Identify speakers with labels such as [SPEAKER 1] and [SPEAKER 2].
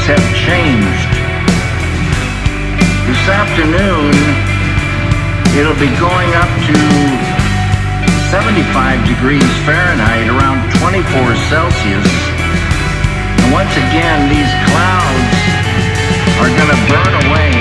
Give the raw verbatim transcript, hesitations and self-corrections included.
[SPEAKER 1] things have changed. This afternoon, it'll be going up to seventy-five degrees Fahrenheit, around twenty-four Celsius. And once again, these clouds are going to burn away